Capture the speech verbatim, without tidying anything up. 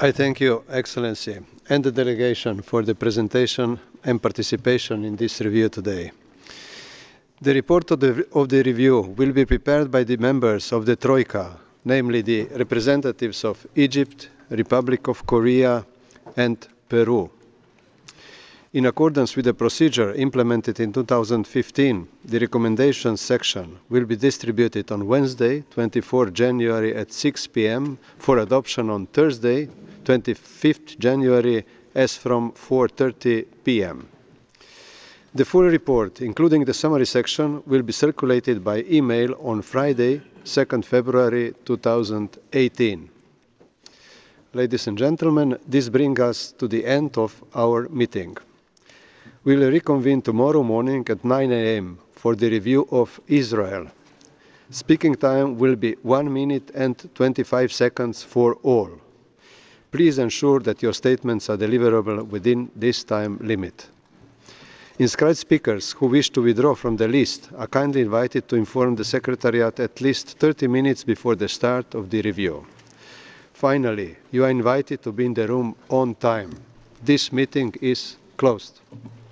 I thank you, Excellency, and the delegation for the presentation and participation in this review today. The report of the, of the review will be prepared by the members of the Troika, namely the representatives of Egypt, Republic of Korea, and Peru. In accordance with the procedure implemented in two thousand fifteen, the recommendations section will be distributed on Wednesday, twenty-fourth January at six p m for adoption on Thursday, twenty-fifth January as from four thirty p m The full report, including the summary section, will be circulated by email on Friday, second February two thousand eighteen. Ladies and gentlemen, this brings us to the end of our meeting. We will reconvene tomorrow morning at nine a m for the review of Israel. Speaking time will be one minute and twenty-five seconds for all. Please ensure that your statements are deliverable within this time limit. Inscribed speakers who wish to withdraw from the list are kindly invited to inform the Secretariat at least thirty minutes before the start of the review. Finally, you are invited to be in the room on time. This meeting is closed.